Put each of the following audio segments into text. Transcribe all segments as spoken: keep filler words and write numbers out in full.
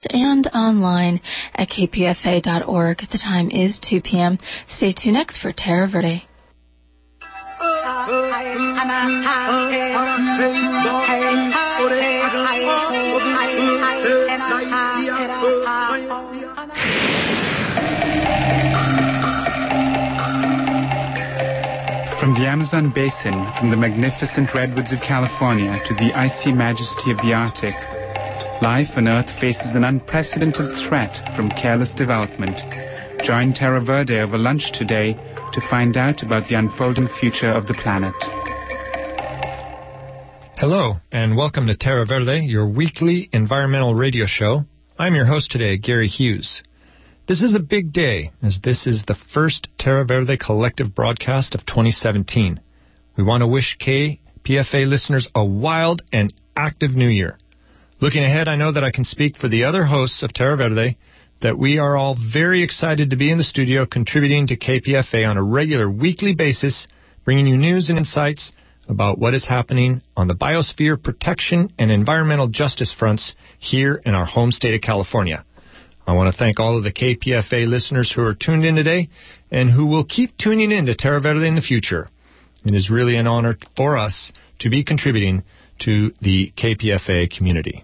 and online at k p f a dot org. The time is two p.m. Stay tuned next for Terra Verde. From the Amazon basin, from the magnificent redwoods of California to the icy majesty of the Arctic, life on Earth faces an unprecedented threat from careless development. Join Terra Verde over lunch today to find out about the unfolding future of the planet. Hello, and welcome to Terra Verde, your weekly environmental radio show. I'm your host today, Gary Hughes. This is a big day, as this is the first Terra Verde collective broadcast of twenty seventeen. We want to wish K P F A listeners a wild and active new year. Looking ahead, I know that I can speak for the other hosts of Terra Verde that we are all very excited to be in the studio contributing to K P F A on a regular weekly basis, bringing you news and insights about what is happening on the biosphere protection and environmental justice fronts here in our home state of California. I want to thank all of the K P F A listeners who are tuned in today and who will keep tuning in to Terra Verde in the future. It is really an honor for us to be contributing to the K P F A community.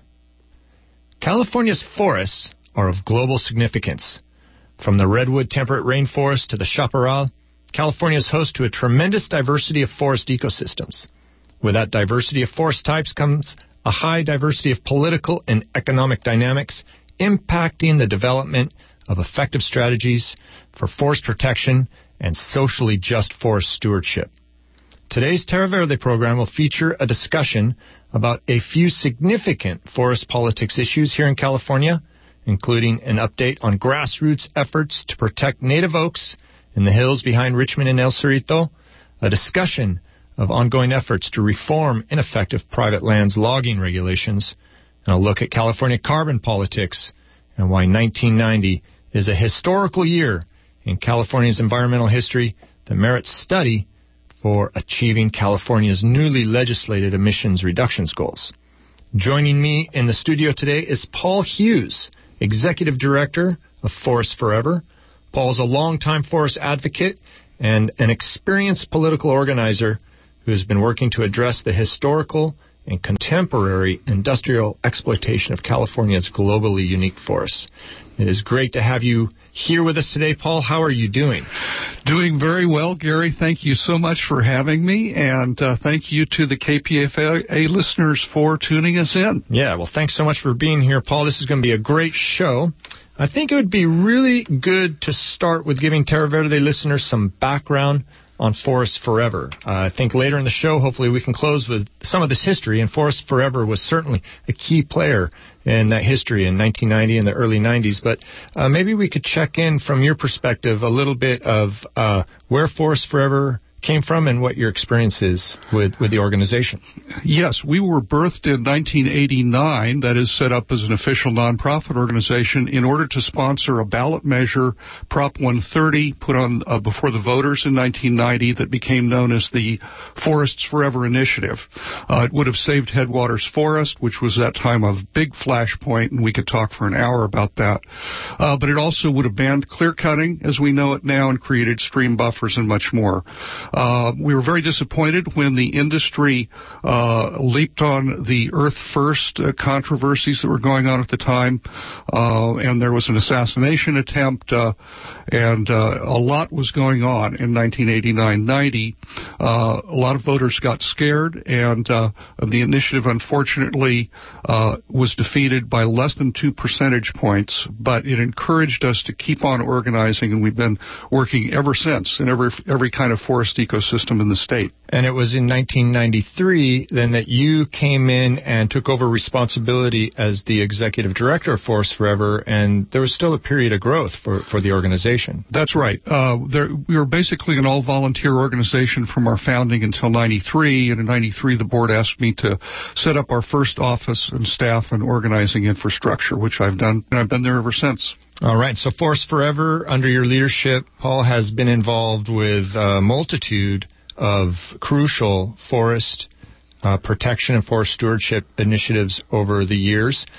California's forests are of global significance. From the redwood temperate rainforest to the chaparral, California is host to a tremendous diversity of forest ecosystems. With that diversity of forest types comes a high diversity of political and economic dynamics impacting the development of effective strategies for forest protection and socially just forest stewardship. Today's Terra Verde program will feature a discussion about a few significant forest politics issues here in California, including an update on grassroots efforts to protect native oaks in the hills behind Richmond and El Cerrito, a discussion of ongoing efforts to reform ineffective private lands logging regulations, and a look at California carbon politics and why nineteen ninety is a historical year in California's environmental history that merits study for achieving California's newly legislated emissions reductions goals. Joining me in the studio today is Paul Hughes, Executive Director of Forests Forever. Paul is a longtime forest advocate and an experienced political organizer who has been working to address the historical and contemporary industrial exploitation of California's globally unique forests. It is great to have you here with us today, Paul. How are you doing? Doing very well, Gary. Thank you so much for having me, and uh, thank you to the K P F A listeners for tuning us in. Yeah, well, thanks so much for being here, Paul. This is going to be a great show. I think it would be really good to start with giving Terra Verde listeners some background on Forests Forever. Uh, I think later in the show, hopefully, we can close with some of this history, and Forests Forever was certainly a key player in that history in nineteen ninety and the early nineties. But uh, maybe we could check in from your perspective a little bit of uh, where Forests Forever came from and what your experience is with, with the organization. Yes, we were birthed in nineteen eighty-nine, that is set up as an official nonprofit organization in order to sponsor a ballot measure, Prop one thirty, put on uh, before the voters in nineteen ninety that became known as the Forests Forever Initiative. Uh, it would have saved Headwaters Forest, which was that time of big flashpoint, and we could talk for an hour about that. Uh, but it also would have banned clear cutting as we know it now and created stream buffers and much more. Uh, we were very disappointed when the industry uh, leaped on the Earth First uh, controversies that were going on at the time, uh, and there was an assassination attempt, uh, and uh, a lot was going on in nineteen eighty-nine ninety. Uh, a lot of voters got scared, and uh, the initiative, unfortunately, uh, was defeated by less than two percentage points, but it encouraged us to keep on organizing, and we've been working ever since in every, every kind of forest ecosystem in the state. And it was in nineteen ninety-three then that you came in and took over responsibility as the executive director of Forests Forever, and there was still a period of growth for, for the organization. That's right. Uh, there, we were basically an all-volunteer organization from our founding until ninety-three, and in ninety-three the board asked me to set up our first office and staff and organizing infrastructure, which I've done, and I've been there ever since. All right. So Forests Forever, under your leadership, Paul, has been involved with a multitude of crucial forest uh, protection and forest stewardship initiatives over the years.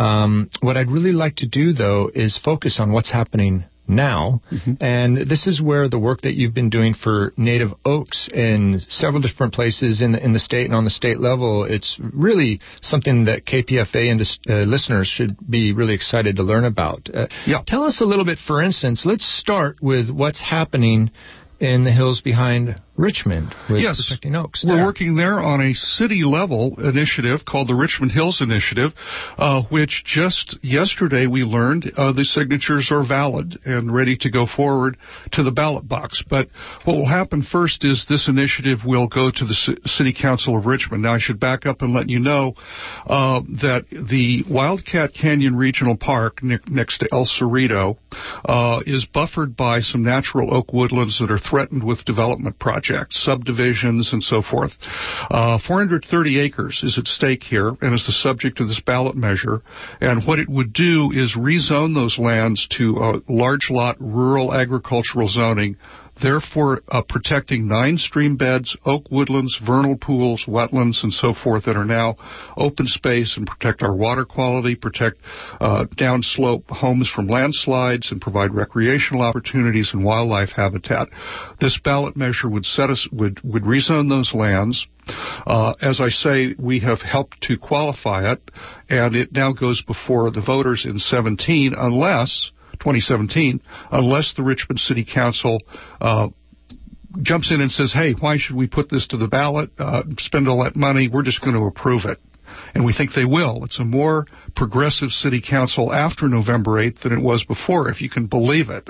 Um, what I'd really like to do, though, is focus on what's happening now, mm-hmm. and this is where the work that you've been doing for native oaks in several different places in the, in the state and on the state level, it's really something that K P F A and uh, listeners should be really excited to learn about. Uh, yeah. Tell us a little bit, for instance, let's start with what's happening in the hills behind Richmond with yes. protecting oaks. We're there. working there on a city-level initiative called the Richmond Hills Initiative, uh, which just yesterday we learned uh, the signatures are valid and ready to go forward to the ballot box. But what will happen first is this initiative will go to the C- City Council of Richmond. Now, I should back up and let you know uh, that the Wildcat Canyon Regional Park ne- next to El Cerrito uh, is buffered by some natural oak woodlands that are threatened with development projects, subdivisions, and so forth. Uh, four hundred thirty acres is at stake here and is the subject of this ballot measure. And what it would do is rezone those lands to uh, large lot rural agricultural zoning, therefore uh, protecting nine stream beds, oak woodlands, vernal pools, wetlands, and so forth that are now open space, and protect our water quality, protect uh, downslope homes from landslides, and provide recreational opportunities and wildlife habitat. This ballot measure would set us would would rezone those lands. Uh, as I say, we have helped to qualify it, and it now goes before the voters in seventeen, unless twenty seventeen, unless the Richmond City Council uh, jumps in and says, hey, why should we put this to the ballot, uh, spend all that money, we're just going to approve it. And we think they will. It's a more progressive city council after November eighth than it was before, if you can believe it.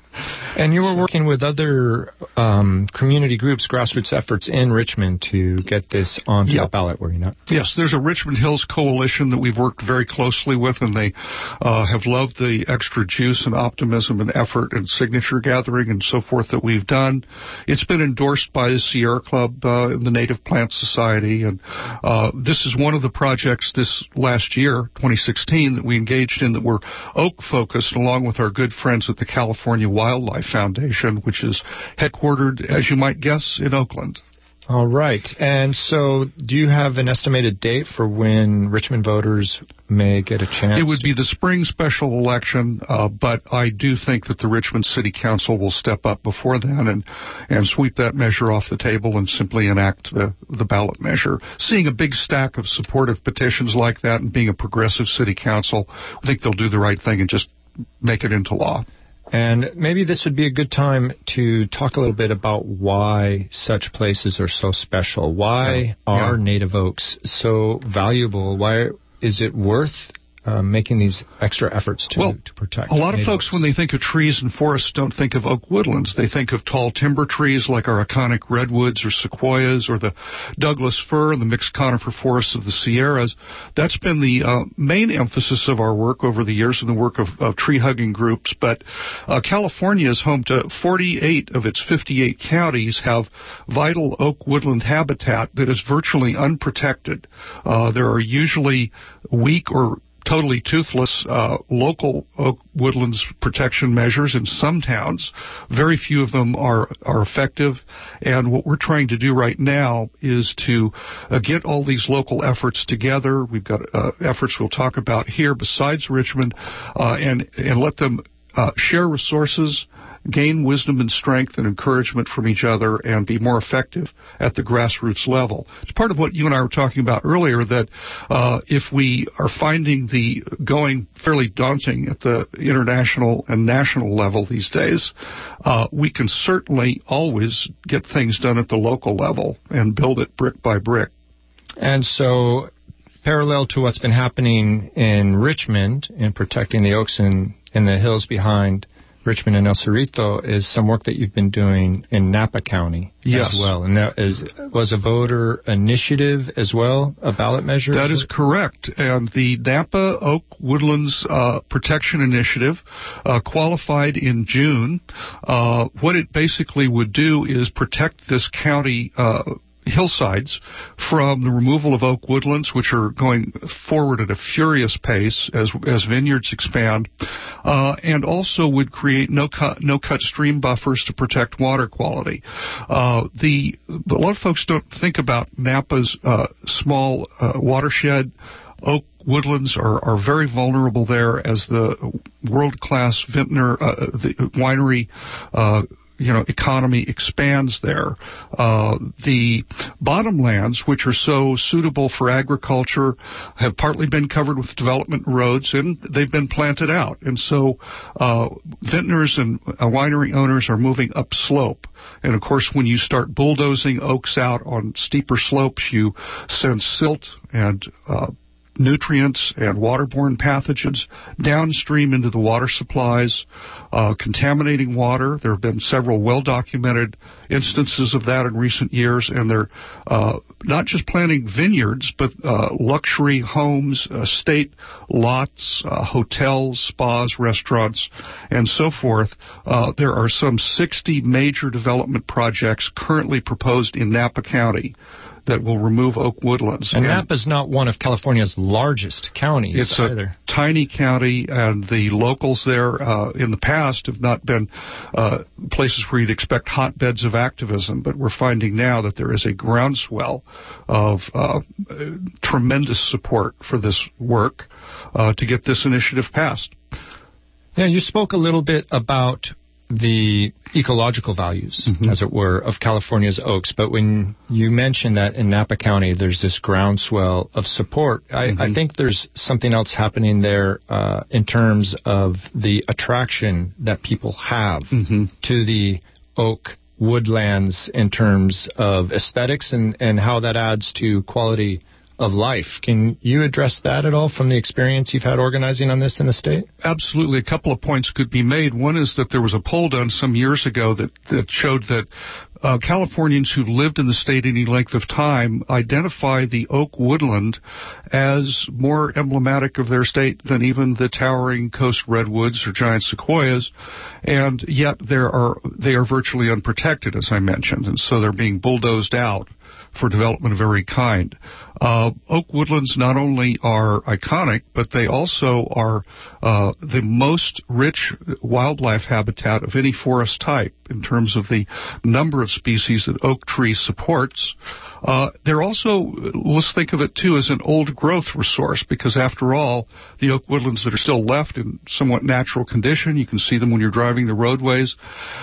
And you were working with other um, community groups, grassroots efforts in Richmond to get this onto yep. the ballot, were you not? Yes, there's a Richmond Hills Coalition that we've worked very closely with, and they uh, have loved the extra juice and optimism and effort and signature gathering and so forth that we've done. It's been endorsed by the Sierra Club uh, and the Native Plant Society, and uh, this is one of the projects this last year, twenty sixteen, that we engaged in that were oak-focused, along with our good friends at the California Wildlife Foundation, which is headquartered, as you might guess, in Oakland. All right. And so do you have an estimated date for when Richmond voters may get a chance? It would be the spring special election, uh, but I do think that the Richmond City Council will step up before then and, and sweep that measure off the table and simply enact the, the ballot measure. Seeing a big stack of supportive petitions like that and being a progressive city council, I think they'll do the right thing and just make it into law. And maybe this would be a good time to talk a little bit about why such places are so special. Why yeah. are yeah. native oaks so valuable? Why is it worth uh, making these extra efforts to, well, to protect? A lot of folks, oaks? when they think of trees and forests, don't think of oak woodlands. They think of tall timber trees like our iconic redwoods or sequoias or the Douglas fir and the mixed conifer forests of the Sierras. That's been the uh, main emphasis of our work over the years and the work of, of tree-hugging groups. But uh, California is home to forty-eight of its fifty-eight counties have vital oak woodland habitat that is virtually unprotected. Uh, there are usually weak or totally toothless uh, local oak woodlands protection measures in some towns. Very few of them are, are effective. And what we're trying to do right now is to uh, get all these local efforts together. We've got uh, efforts we'll talk about here besides Richmond, uh, and, and let them uh, share resources, gain wisdom and strength and encouragement from each other, and be more effective at the grassroots level. It's part of what you and I were talking about earlier, that uh, if we are finding the going fairly daunting at the international and national level these days, uh, we can certainly always get things done at the local level and build it brick by brick. And so, parallel to what's been happening in Richmond in protecting the oaks in, in the hills behind Richmond and El Cerrito is some work that you've been doing in Napa County yes. as well. And that is, was a voter initiative as well, a ballot measure? That is correct. And the Napa Oak Woodlands uh, Protection Initiative uh, qualified in June. Uh, what it basically would do is protect this county uh hillsides from the removal of oak woodlands, which are going forward at a furious pace as as vineyards expand, uh, and also would create no-cut no-cut stream buffers to protect water quality. Uh, the a lot of folks don't think about Napa's uh, small uh, watershed. oak woodlands are, are very vulnerable there as the world-class vintner, uh, the winery, uh, you know, economy expands there. Uh, the bottomlands, which are so suitable for agriculture, have partly been covered with development roads, and they've been planted out. And so uh, vintners and uh, winery owners are moving upslope. And, of course, when you start bulldozing oaks out on steeper slopes, you send silt and uh nutrients and waterborne pathogens downstream into the water supplies, uh, contaminating water. There have been several well-documented instances of that in recent years, and they're uh, not just planting vineyards, but uh, luxury homes, estate lots, uh, hotels, spas, restaurants, and so forth. Uh, there are some sixty major development projects currently proposed in Napa County that will remove oak woodlands. And, and Napa's not one of California's largest counties it's either. It's a tiny county, and the locals there uh, in the past have not been uh, places where you'd expect hotbeds of activism, but we're finding now that there is a groundswell of uh, tremendous support for this work uh, to get this initiative passed. Yeah, you spoke a little bit about the ecological values, mm-hmm. as it were, of California's oaks. But when you mentioned that in Napa County there's this groundswell of support, I, mm-hmm. I think there's something else happening there uh, in terms of the attraction that people have mm-hmm. to the oak woodlands in terms of aesthetics and, and how that adds to quality of life. Can you address that at all from the experience you've had organizing on this in the state? Absolutely. A couple of points could be made. One is that there was a poll done some years ago that, that showed that uh, Californians who lived in the state any length of time identify the oak woodland as more emblematic of their state than even the towering coast redwoods or giant sequoias, and yet there are they are virtually unprotected, as I mentioned, and so they're being bulldozed out for development of every kind. Uh, oak woodlands not only are iconic, but they also are uh, the most rich wildlife habitat of any forest type in terms of the number of species that oak tree supports. Uh, they're also, let's think of it too as an old growth resource, because after all, the oak woodlands that are still left in somewhat natural condition, you can see them when you're driving the roadways,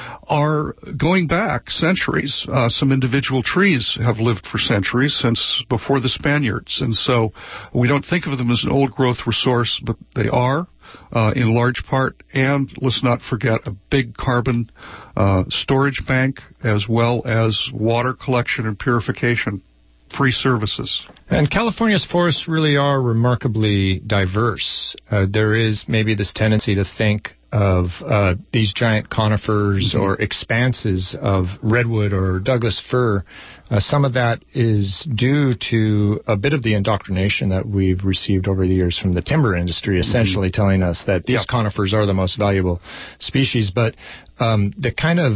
are going back centuries. Uh, some individual trees have lived for centuries, since before the Spaniards, and so we don't think of them as an old growth resource, but they are. Uh, in large part, and let's not forget a big carbon uh, storage bank, as well as water collection and purification, free services. And California's forests really are remarkably diverse. Uh, there is maybe this tendency to think of uh, these giant conifers mm-hmm. or expanses of redwood or Douglas fir. Uh, some of that is due to a bit of the indoctrination that we've received over the years from the timber industry, essentially mm-hmm. telling us that these yep. conifers are the most valuable species. But um, the kind of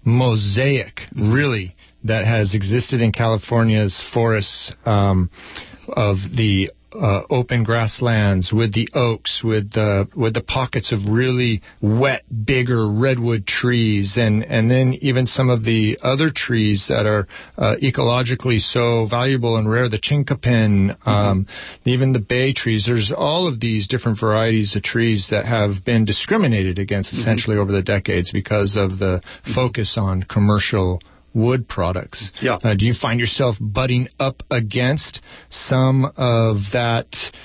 mosaic, mm-hmm. really, that has existed in California's forests um, of the Uh, open grasslands with the oaks, with the with the pockets of really wet, bigger redwood trees, and and then even some of the other trees that are uh, ecologically so valuable and rare, the chinkapin, um, mm-hmm. even the bay trees. There's all of these different varieties of trees that have been discriminated against essentially mm-hmm. over the decades because of the mm-hmm. focus on commercial wood products. Yeah. Uh, do you find yourself butting up against some of that,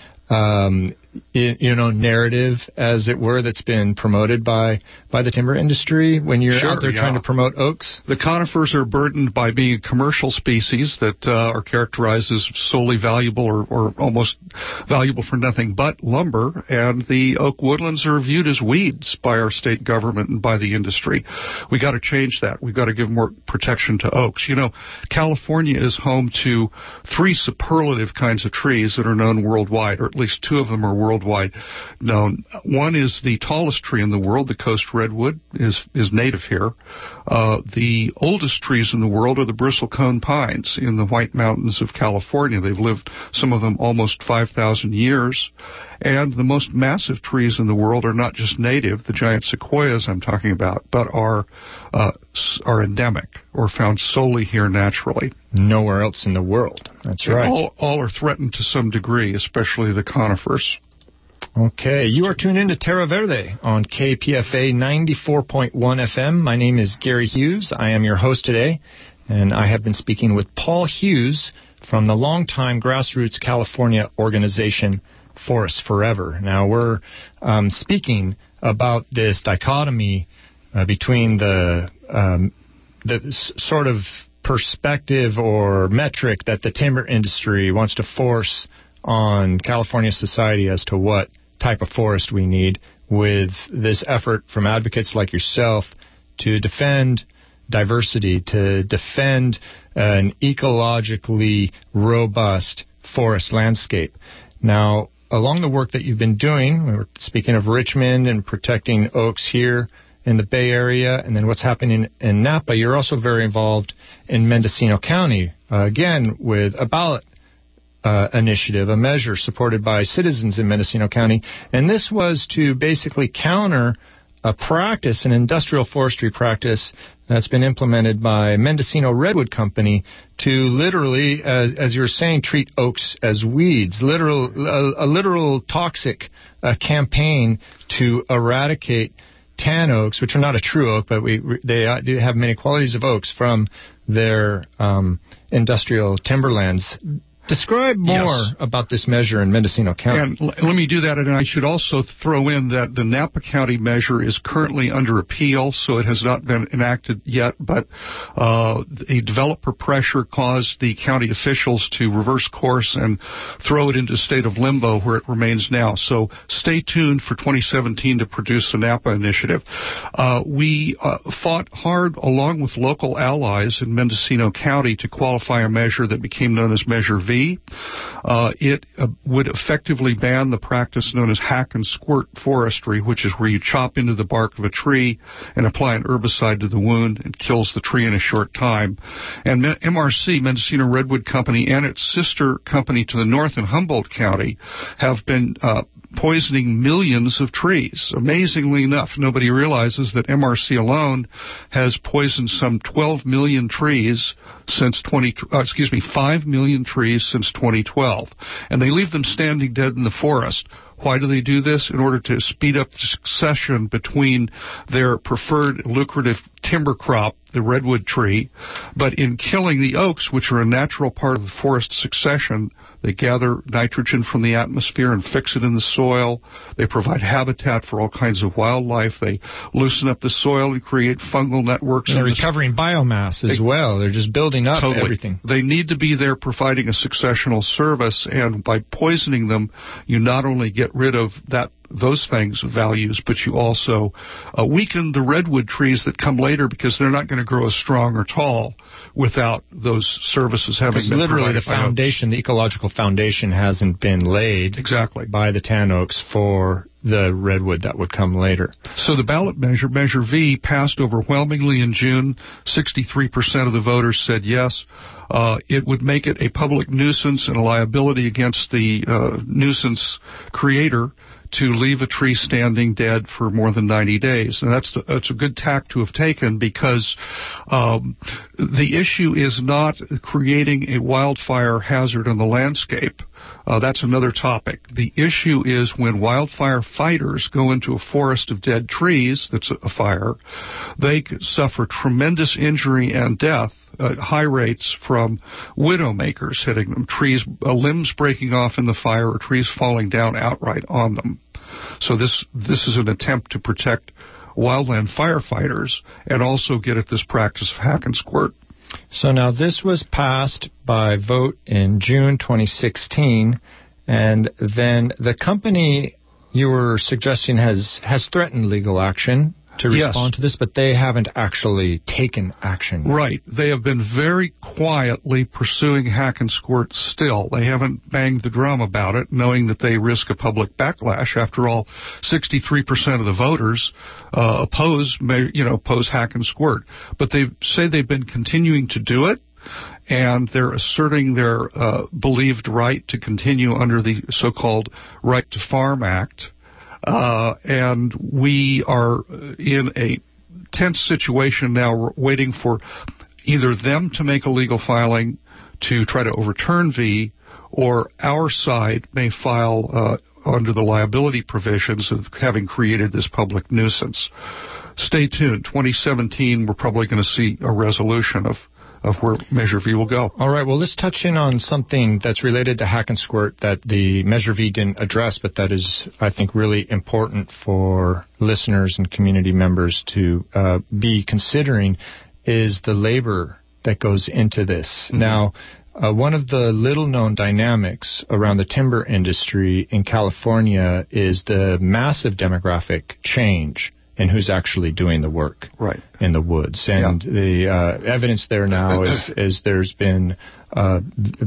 um, I- you know, narrative, as it were, that's been promoted by, by the timber industry when you're sure, out there yeah. trying to promote oaks? The conifers are burdened by being a commercial species that uh, are characterized as solely valuable or, or almost valuable for nothing but lumber, and the oak woodlands are viewed as weeds by our state government and by the industry. We got to change that. We've got to give more protection to oaks. You know, California is home to three superlative kinds of trees that are known worldwide, or at least two of them are worldwide known. One is the tallest tree in the world, the coast redwood, is is native here. Uh, the oldest trees in the world are the bristlecone pines in the White Mountains of California. They've lived, some of them, almost five thousand years. And the most massive trees in the world are not just native, the giant sequoias I'm talking about, but are uh, are endemic or found solely here naturally. Nowhere else in the world. That's right. All, all are threatened to some degree, especially the conifers. Okay, you are tuned in to Terra Verde on K P F A ninety-four point one F M. My name is Gary Hughes. I am your host today, and I have been speaking with Paul Hughes from the longtime grassroots California organization Forests Forever. Now, we're um, speaking about this dichotomy uh, between the um, the s- sort of perspective or metric that the timber industry wants to force on California society as to what type of forest we need, with this effort from advocates like yourself to defend diversity, to defend an ecologically robust forest landscape. Now, along the work that you've been doing, we were speaking of Richmond and protecting oaks here in the Bay Area, and then what's happening in Napa, you're also very involved in Mendocino County, uh, again, with a ballot Uh, initiative, a measure supported by citizens in Mendocino County. And this was to basically counter a practice, an industrial forestry practice that's been implemented by Mendocino Redwood Company to literally, uh, as you're saying, treat oaks as weeds, literal, a, a literal toxic uh, campaign to eradicate tan oaks, which are not a true oak, but we they do have many qualities of oaks from their um, industrial timberlands. Describe more yes. about this measure in Mendocino County. And l- let me do that, and I should also throw in that the Napa County measure is currently under appeal, so it has not been enacted yet, but uh, a developer pressure caused the county officials to reverse course and throw it into a state of limbo where it remains now. So stay tuned for twenty seventeen to produce the Napa initiative. Uh, we uh, fought hard along with local allies in Mendocino County to qualify a measure that became known as Measure V. Uh, it uh, would effectively ban the practice known as hack and squirt forestry, which is where you chop into the bark of a tree and apply an herbicide to the wound and kills the tree in a short time. And M R C, Mendocino Redwood Company, and its sister company to the north in Humboldt County have been uh, poisoning millions of trees. Amazingly enough, nobody realizes that M R C alone has poisoned some twelve million trees since twenty, uh, excuse me, five million trees since twenty twelve. And they leave them standing dead in the forest. Why do they do this? In order to speed up the succession between their preferred lucrative timber crop, the redwood tree, but in killing the oaks, which are a natural part of the forest succession, they gather nitrogen from the atmosphere and fix it in the soil. They provide habitat for all kinds of wildlife. They loosen up the soil and create fungal networks. And they're recovering biomass as they, well. They're just building up totally. everything. They need to be there providing a successional service, and by poisoning them, you not only get rid of that those things, values, but you also uh, weaken the redwood trees that come later because they're not going to grow as strong or tall without those services having because been literally provided. The foundation, the ecological foundation hasn't been laid exactly by the tan oaks for the redwood that would come later. So the ballot measure, Measure V, passed overwhelmingly in June. sixty-three percent of the voters said yes. Uh, it would make it a public nuisance and a liability against the uh, nuisance creator to leave a tree standing dead for more than ninety days. And that's, the, that's a good tack to have taken because um, the issue is not creating a wildfire hazard on the landscape. Uh, that's another topic. The issue is when wildfire fighters go into a forest of dead trees that's a fire, they could suffer tremendous injury and death at high rates from widowmakers hitting them, trees, uh, limbs breaking off in the fire, or trees falling down outright on them. So this this is an attempt to protect wildland firefighters and also get at this practice of hack and squirt. So now this was passed by vote in June twenty sixteen, and then the company you were suggesting has, has threatened legal action to respond yes. to this, but they haven't actually taken action. Right. They have been very quietly pursuing hack and squirt still. They haven't banged the drum about it, knowing that they risk a public backlash. After all, sixty-three percent of the voters uh, oppose, you know, oppose hack and squirt. But they say they've been continuing to do it, and they're asserting their uh, believed right to continue under the so-called Right to Farm Act. Uh, and we are in a tense situation now. We're waiting for either them to make a legal filing to try to overturn V, or our side may file uh, under the liability provisions of having created this public nuisance. Stay tuned. twenty seventeen, we're probably going to see a resolution of of where Measure V will go. All right, well, let's touch in on something that's related to Hack and Squirt that the Measure V didn't address, but that is, I think, really important for listeners and community members to uh, be considering, is the labor that goes into this. Mm-hmm. Now, uh, one of the little-known dynamics around the timber industry in California is the massive demographic change and who's actually doing the work right. in the woods. And yeah. the uh, evidence there now is, is there's been a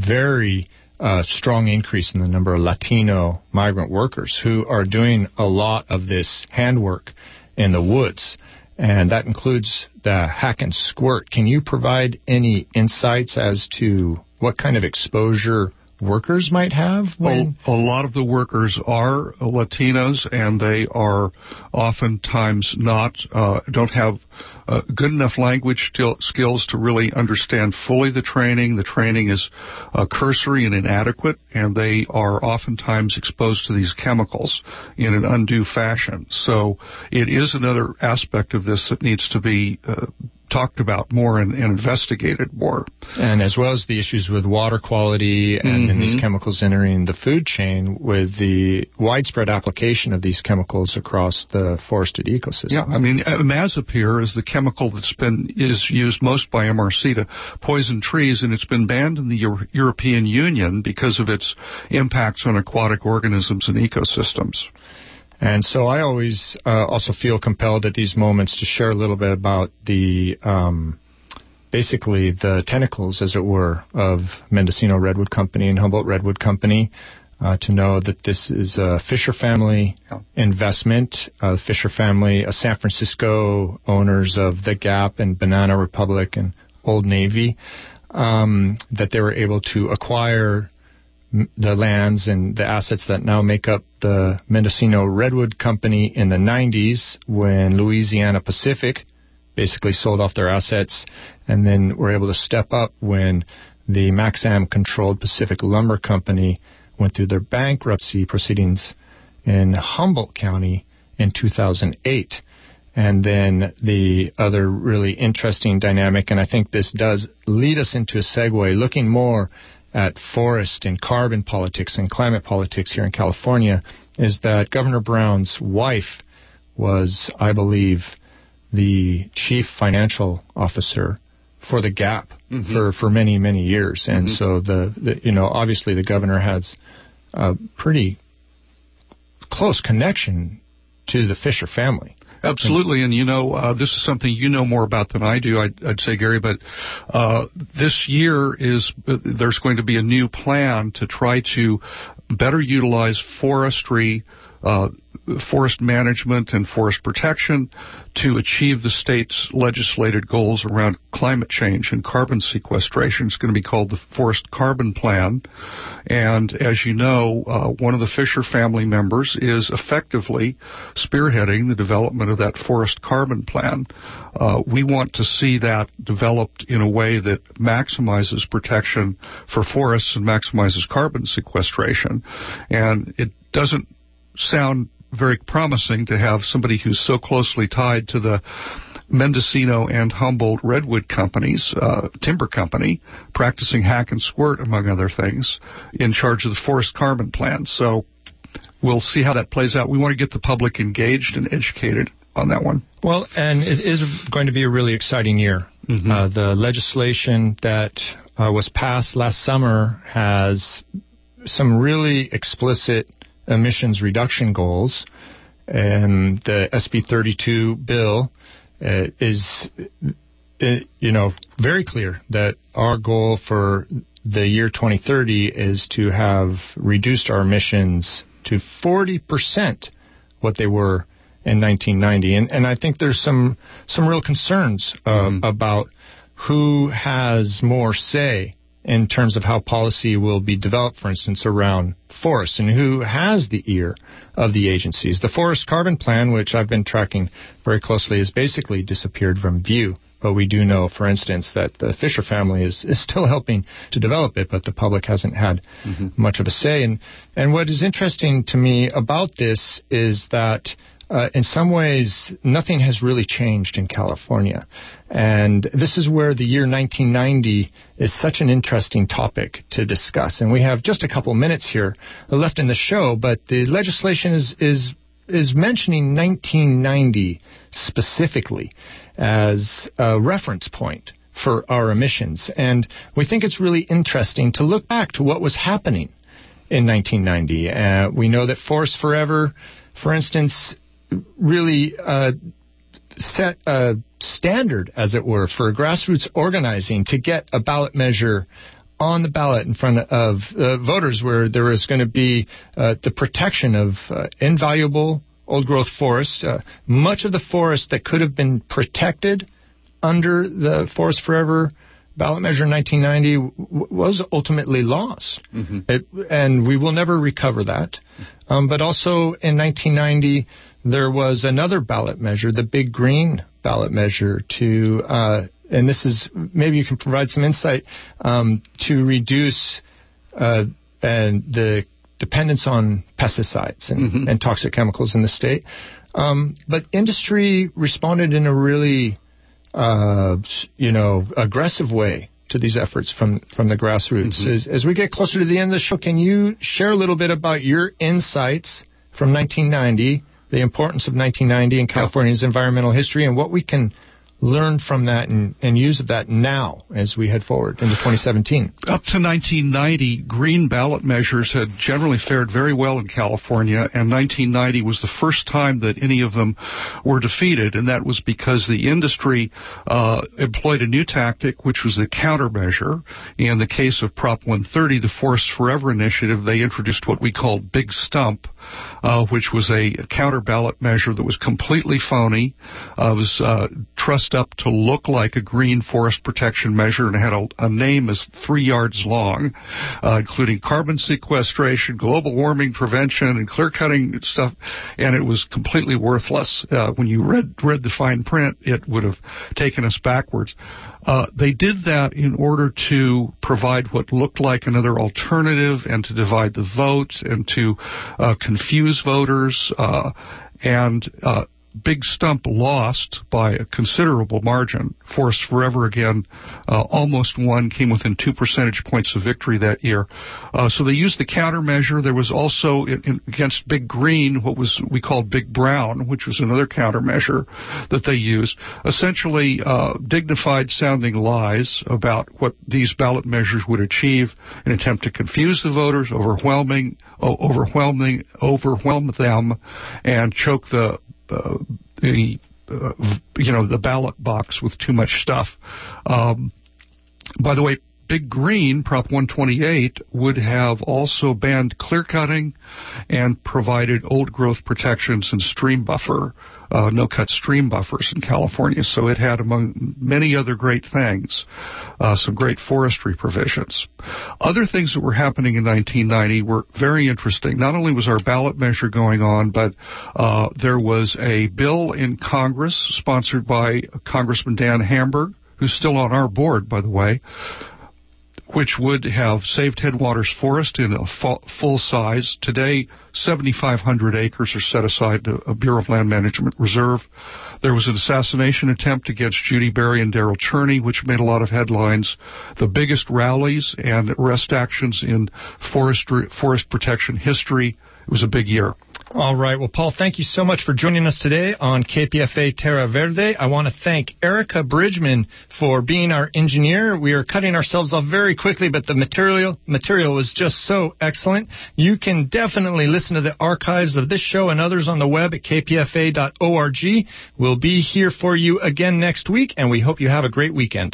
very uh, strong increase in the number of Latino migrant workers who are doing a lot of this handwork in the woods. And that includes the Hack and Squirt. Can you provide any insights as to what kind of exposure workers might have? When a, a lot of the workers are Latinos, and they are oftentimes not, uh, don't have uh, good enough language skills to really understand fully the training. The training is uh, cursory and inadequate, and they are oftentimes exposed to these chemicals in an undue fashion. So it is another aspect of this that needs to be uh, talked about more and, and investigated more. And as well as the issues with water quality and, mm-hmm. and these chemicals entering the food chain with the widespread application of these chemicals across the forested ecosystem. Yeah, I mean, imazapyr is the chemical that's been is used most by M R C to poison trees, and it's been banned in the Euro- European Union because of its impacts on aquatic organisms and ecosystems. And so I always uh, also feel compelled at these moments to share a little bit about the, um, basically the tentacles, as it were, of Mendocino Redwood Company and Humboldt Redwood Company, uh, to know that this is a Fisher family yeah. investment. Uh, the Fisher family, uh, San Francisco owners of The Gap and Banana Republic and Old Navy, um, that they were able to acquire the lands and the assets that now make up the Mendocino Redwood Company in the nineties, when Louisiana Pacific basically sold off their assets, and then were able to step up when the Maxam-controlled Pacific Lumber Company went through their bankruptcy proceedings in Humboldt County in two thousand eight. And then the other really interesting dynamic, and I think this does lead us into a segue, looking more at forest and carbon politics and climate politics here in California, is that Governor Brown's wife was, I believe, the chief financial officer for The Gap mm-hmm. for, for many, many years. And mm-hmm. so, the, the you know, obviously the governor has a pretty close connection to the Fisher family. Absolutely, and you know, uh, this is something you know more about than I do, I'd, I'd say, Gary, but uh, this year is, uh, there's going to be a new plan to try to better utilize forestry, uh, forest management and forest protection to achieve the state's legislated goals around climate change and carbon sequestration. It's going to be called the Forest Carbon Plan. And as you know, uh, one of the Fisher family members is effectively spearheading the development of that Forest Carbon Plan. Uh, we want to see that developed in a way that maximizes protection for forests and maximizes carbon sequestration. And it doesn't sound very promising to have somebody who's so closely tied to the Mendocino and Humboldt Redwood companies, uh, timber company, practicing Hack and Squirt, among other things, in charge of the Forest Carbon Plan. So we'll see how that plays out. We want to get the public engaged and educated on that one. Well, and it is going to be a really exciting year. Mm-hmm. Uh, the legislation that uh, was passed last summer has some really explicit emissions reduction goals, and the S B thirty-two bill uh, is, uh, you know, very clear that our goal for the year twenty thirty is to have reduced our emissions to forty percent what they were in nineteen ninety. And, and I think there's some, some real concerns uh, mm-hmm. about who has more say in terms of how policy will be developed, for instance, around forests, and who has the ear of the agencies. The Forest Carbon Plan, which I've been tracking very closely, has basically disappeared from view. But we do know, for instance, that the Fisher family is, is still helping to develop it, but the public hasn't had mm-hmm. much of a say. And, and what is interesting to me about this is that Uh, in some ways, nothing has really changed in California. And this is where the year nineteen ninety is such an interesting topic to discuss. And we have just a couple minutes here left in the show, but the legislation is, is, is mentioning nineteen ninety specifically as a reference point for our emissions. And we think it's really interesting to look back to what was happening in nineteen ninety. Uh, we know that Forest Forever, for instance, really uh, set a standard, as it were, for grassroots organizing to get a ballot measure on the ballot in front of uh, voters, where there is going to be uh, the protection of uh, invaluable old-growth forests. Uh, much of the forest that could have been protected under the Forest Forever ballot measure in nineteen ninety w- was ultimately lost. Mm-hmm. It, and we will never recover that. Um, but also in nineteen ninety, there was another ballot measure, the Big Green ballot measure, to, uh, and this is, maybe you can provide some insight, um, to reduce uh, and the dependence on pesticides and, mm-hmm. and toxic chemicals in the state. Um, but industry responded in a really Uh, you know, aggressive way to these efforts from, from the grassroots. Mm-hmm. As, as we get closer to the end of the show, can you share a little bit about your insights from nineteen ninety, the importance of nineteen ninety in California's environmental history, and what we can learn from that and, and use of that now as we head forward into twenty seventeen? Up to nineteen ninety, green ballot measures had generally fared very well in California, and nineteen ninety was the first time that any of them were defeated, and that was because the industry uh, employed a new tactic, which was the countermeasure. In the case of Prop one thirty, the Forest Forever initiative, they introduced what we called Big Stump, uh, which was a counter ballot measure that was completely phony. Uh, it was uh, trussed up to look like a green forest protection measure and had a, a name as three yards long, uh, including carbon sequestration, global warming prevention, and clear-cutting stuff, and it was completely worthless. Uh, when you read read the fine print, it would have taken us backwards. Uh, they did that in order to provide what looked like another alternative and to divide the vote and to uh, confuse voters, uh, and uh, Big Stump lost by a considerable margin. Forest Forever, again, uh, almost won, came within two percentage points of victory that year. Uh, so they used the countermeasure. There was also, in, in, against Big Green, what was we called Big Brown, which was another countermeasure that they used. Essentially, uh, dignified-sounding lies about what these ballot measures would achieve, an attempt to confuse the voters, overwhelming, oh, overwhelming, overwhelm them, and choke the Uh, the uh, you know the ballot box with too much stuff. Um, by the way, Big Green, Prop one twenty-eight, would have also banned clear cutting and provided old growth protections and stream buffer, uh, no cut stream buffers in California. So it had, among many other great things, uh, some great forestry provisions. Other things that were happening in nineteen ninety were very interesting. Not only was our ballot measure going on, but uh, there was a bill in Congress sponsored by Congressman Dan Hamburg, who's still on our board, by the way, which would have saved Headwaters Forest in a full size. Today, seventy-five hundred acres are set aside to a Bureau of Land Management reserve. There was an assassination attempt against Judy Berry and Darrell Cherney, which made a lot of headlines. The biggest rallies and arrest actions in forest, forest protection history. It was a big year. All right. Well, Paul, thank you so much for joining us today on K P F A Terra Verde. I want to thank Erica Bridgman for being our engineer. We are cutting ourselves off very quickly, but the material material was just so excellent. You can definitely listen to the archives of this show and others on the web at k p f a dot org. We'll be here for you again next week, and we hope you have a great weekend.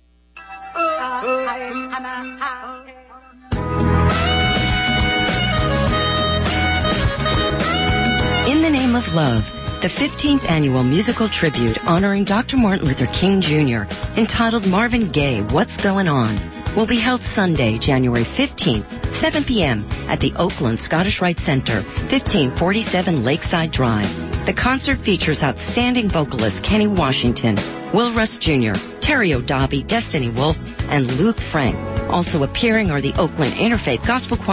In the Name of Love, the fifteenth annual musical tribute honoring Doctor Martin Luther King Junior, entitled Marvin Gaye, What's Going On, will be held Sunday, January fifteenth, seven p.m. at the Oakland Scottish Rite Center, fifteen forty-seven Lakeside Drive. The concert features outstanding vocalist Kenny Washington, Will Russ Junior, Terry O'Dobby, Destiny Wolf, and Luke Frank. Also appearing are the Oakland Interfaith Gospel Choir